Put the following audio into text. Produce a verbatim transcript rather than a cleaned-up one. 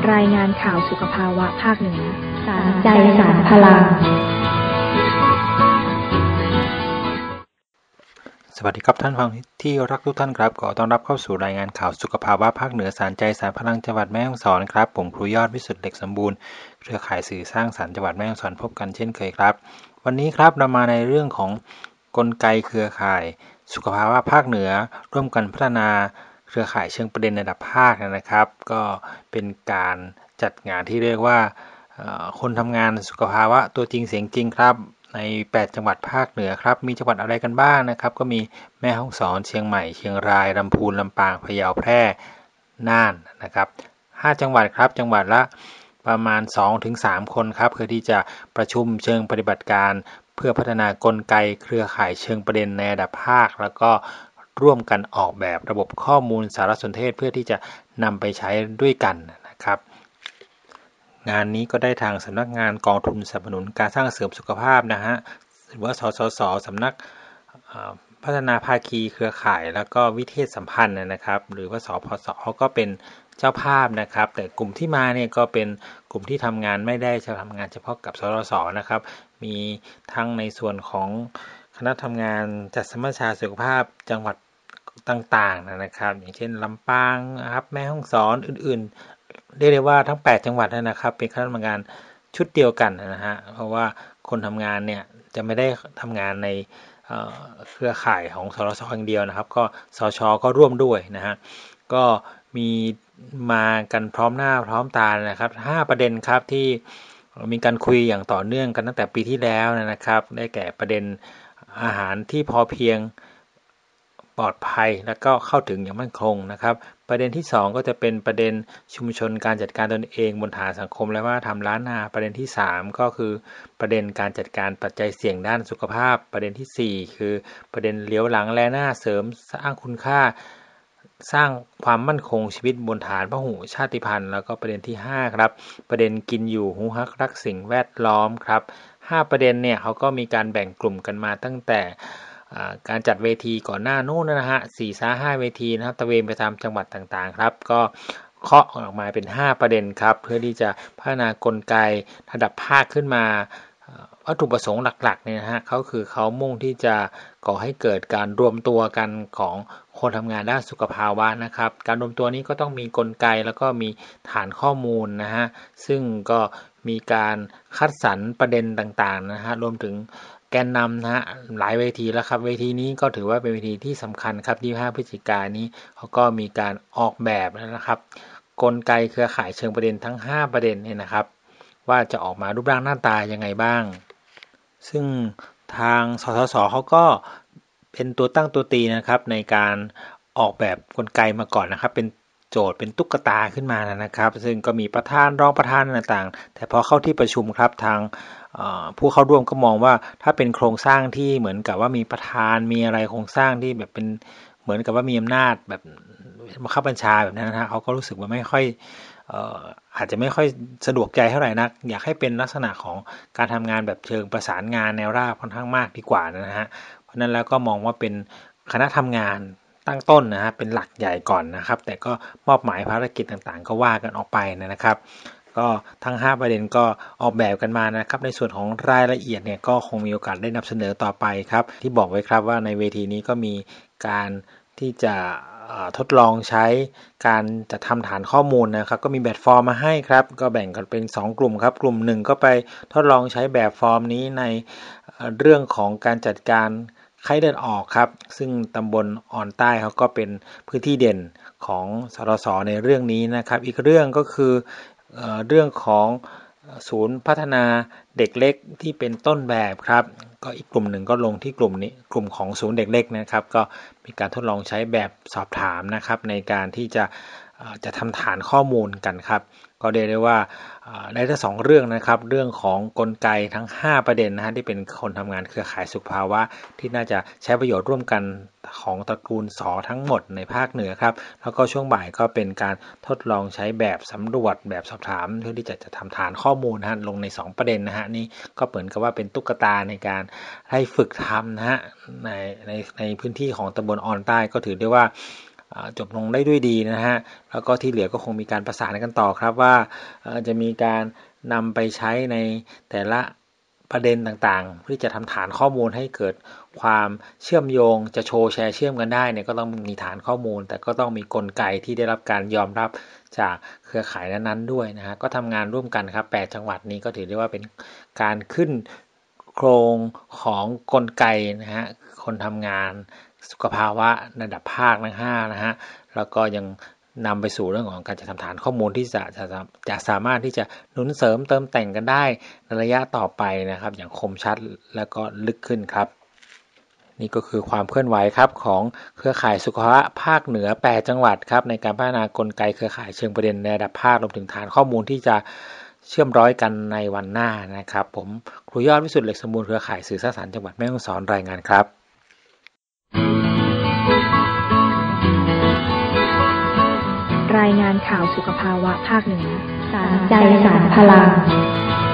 รายงานข่าวสุขภาวะภาคเหนือสารใจสารพลังสวัสดีครับท่านฟังที่รักทุกท่านครับขอต้อนรับเข้าสู่รายงานข่าวสุขภาวะภาคเหนือสารใจสารพลังจังหวัดแม่ฮ่องสอนครับผมครูยอดวิสุทธิ์เหล็กสมบูรณ์เครือข่ายสื่อสร้างสรรค์จังหวัดแม่ฮ่องสอนพบกันเช่นเคยครับวันนี้ครับเรามาในเรื่องของกลไกเครือข่ายสุขภาวะภาคเหนือร่วมกันพัฒนาเครือข่ายเชิงประเด็นระดับภาคนะครับก็เป็นการจัดงานที่เรียกว่าคนทำงานสุขภาวะตัวจริงเสียงจริงครับในแปดจังหวัดภาคเหนือครับมีจังหวัดอะไรกันบ้างนะครับก็มีแม่ฮ่องสอนเชียงใหม่เชียงรายลำพูนลำปางพะเยาแพร่น่านนะครับห้าจังหวัดครับจังหวัดละประมาณ สองถึงสาม คนครับเพื่อที่จะประชุมเชิงปฏิบัติการเพื่อพัฒนากลไกเครือข่ายเชิงประเด็นในระดับภาคแล้วก็ร่วมกันออกแบบระบบข้อมูลสารสนเทศเพื่อที่จะนำไปใช้ด้วยกันนะครับงานนี้ก็ได้ทางสำนักงานกองทุนสนับสนุนการสร้างเสริมสุขภาพนะฮะหรือว่าสสสสำนักพัฒนาภาคีเครือข่ายแล้วก็วิเทศสัมพันธ์นะครับหรือว่าสพสก็เป็นเจ้าภาพนะครับแต่กลุ่มที่มาเนี่ยก็เป็นกลุ่มที่ทำงานไม่ได้จะทำงานเฉพาะกับสสสนะครับมีทั้งในส่วนของคณะทำงานจัดสัมมนาสุขภาพจังหวัดต่างๆนะครับอย่างเช่นลำปางนะครับแม่ฮ่องสอนอื่นๆเรียกได้ว่าทั้งแปดจังหวัดนะครับเป็นคณะทำงานชุดเดียวกันนะฮะเพราะว่าคนทำงานเนี่ยจะไม่ได้ทำงานในเครือข่ายของสสสอย่างเดียวนะครับก็สชก็ร่วมด้วยนะฮะก็มีมากันพร้อมหน้าพร้อมตานะครับห้าประเด็นครับที่มีการคุยอย่างต่อเนื่องกันตั้งแต่ปีที่แล้วนะครับได้แก่ประเด็นอาหารที่พอเพียงปลอดภัยและก็เข้าถึงอย่างมั่นคงนะครับประเด็นที่สองก็จะเป็นประเด็นชุมชนการจัดการตนเองบนฐานสังคมและว่าทำล้านนาประเด็นที่สามก็คือประเด็นการจัดการปัจจัยเสี่ยงด้านสุขภาพประเด็นที่สี่คือประเด็นเลี้ยวหลังแลหน้าเสริมสร้างคุณค่าสร้างความมั่นคงชีวิตบนฐานพหุชาติพันธุ์แล้วก็ประเด็นที่ห้าครับประเด็นกินอยู่ฮู้ฮักรักสิ่งแวดล้อมครับห้าประเด็นเนี่ยเขาก็มีการแบ่งกลุ่มกันมาตั้งแต่การจัดเวทีก่อนหน้านู้นนะฮะ สี่ถึงห้า เวทีนะครับตะเวนไปตามจังหวัดต่างๆครับก็เคาะออกมาเป็นห้าประเด็นครับเพื่อที่จะพัฒนากลไกระดับภาคขึ้นมาวัตถุประสงค์หลักๆเนี่ยนะฮะเขาคือเขามุ่งที่จะก่อให้เกิดการรวมตัวกันของคนทำงานด้านสุขภาวะนะครับการรวมตัวนี้ก็ต้องมีกลไกแล้วก็มีฐานข้อมูลนะฮะซึ่งก็มีการคัดสรรประเด็นต่างๆนะฮะรวมถึงแกนนำนะฮะหลายเวทีแล้วครับเวทีนี้ก็ถือว่าเป็นเวทีที่สำคัญครับที่ห้าพฤศจิกายนนี้เขาก็มีการออกแบบนะครับกลไกเครือข่ายเชิงประเด็นทั้งห้าประเด็นเนี่ยนะครับว่าจะออกมารูปร่างหน้าตายังไงบ้างซึ่งทางสสสเขาก็เป็นตัวตั้งตัวตีนะครับในการออกแบบกลไกมาก่อนนะครับเป็นโจทย์เป็นตุ๊กตาขึ้นมานะครับซึ่งก็มีประธานรองประธานต่างๆแต่พอเข้าที่ประชุมครับทางผู้เข้าร่วมก็มองว่าถ้าเป็นโครงสร้างที่เหมือนกับว่ามีประธานมีอะไรโครงสร้างที่แบบเป็นเหมือนกับว่ามีอำนาจแบบบังคับบัญชาแบบนั้นนะฮะเขาก็รู้สึกว่าไม่ค่อยเอ่ออาจจะไม่ค่อยสะดวกใจเท่าไหร่นักอยากให้เป็นลักษณะของการทำงานแบบเชิงประสานงานแนวราบค่อนข้างมากดีกว่านะฮะเพราะนั้นแล้วก็มองว่าเป็นคณะทำงานตั้งต้นนะฮะเป็นหลักใหญ่ก่อนนะครับแต่ก็มอบหมายภารกิจต่างๆก็ว่ากันออกไปนะครับก็ทั้งห้าประเด็นก็ออกแบบกันมานะครับในส่วนของรายละเอียดเนี่ยก็คงมีโอกาสได้นำเสนอต่อไปครับที่บอกไว้ครับว่าในเวทีนี้ก็มีการที่จะทดลองใช้การจะทำฐานข้อมูลนะครับก็มีแบบฟอร์มมาให้ครับก็แบ่งกันเป็นสองกลุ่มครับกลุ่มหนึ่งก็ไปทดลองใช้แบบฟอร์มนี้ในเรื่องของการจัดการไข้เลือดออกครับซึ่งตำบลอ่อนใต้เขาก็เป็นพื้นที่เด่นของสสสในเรื่องนี้นะครับอีกเรื่องก็คือเอ่อเรื่องของศูนย์พัฒนาเด็กเล็กที่เป็นต้นแบบครับก็อีกกลุ่มหนึ่งก็ลงที่กลุ่มนี้กลุ่มของศูนย์เด็กเล็กนะครับก็มีการทดลองใช้แบบสอบถามนะครับในการที่จะจะทำฐานข้อมูลกันครับก็เรียกได้ว่าได้ทั้งสองเรื่องนะครับเรื่องของกลไกทั้งห้าประเด็นนะฮะที่เป็นคนทำงานเครือข่ายสุขภาวะที่น่าจะใช้ประโยชน์ร่วมกันของตระกูลสทั้งหมดในภาคเหนือครับแล้วก็ช่วงบ่ายก็เป็นการทดลองใช้แบบสำรวจแบบสอบถามเพื่อที่จะจะทำฐานข้อมูลนะฮะลงในสองประเด็นนะฮะนี่ก็เหมือนกับว่าเป็นตุ๊กตาในการให้ฝึกทำนะฮะในในในพื้นที่ของตำบลอ่อนใต้ก็ถือได้ว่าจบลงได้ด้วยดีนะฮะแล้วก็ที่เหลือก็คงมีการประสานกันต่อครับว่าจะมีการนำไปใช้ในแต่ละประเด็นต่างๆเพื่อจะทำฐานข้อมูลให้เกิดความเชื่อมโยงจะโชว์แชร์เชื่อมกันได้เนี่ยก็ต้องมีฐานข้อมูลแต่ก็ต้องมีกลไกที่ได้รับการยอมรับจากเครือข่ายนั้นๆด้วยนะฮะก็ทำงานร่วมกันครับแปดจังหวัดนี้ก็ถือได้ว่าเป็นการขึ้นโครงของกลไกนะฮะคนทำงานสุขภาวะระดับภาคทั้งห้านะฮะแล้วก็ยังนำไปสู่เรื่องของการจัดทำฐานข้อมูลที่จะจะจะสามารถที่จะหนุนเสริมเติมแต่งกันได้ในระยะต่อไปนะครับอย่างคมชัดแล้วก็ลึกขึ้นครับนี่ก็คือความเคลื่อนไหวครับของเครือข่ายสุขภาวะภาคเหนือแปดจังหวัดครับในการพัฒนากลไกเครือข่ายเชิงประเด็นในระดับภาครวมถึงฐานข้อมูลที่จะเชื่อมร้อยกันในวันหน้านะครับผมครูยอดวิสุทธิ์เหล็กสมบูรณ์เครือข่ายสื่อสร้างสรรค์จังหวัดแม่ฮ่องสอนรายงานครับรายงานข่าวสุขภาวะภาคเหนือสารใจสารพลัง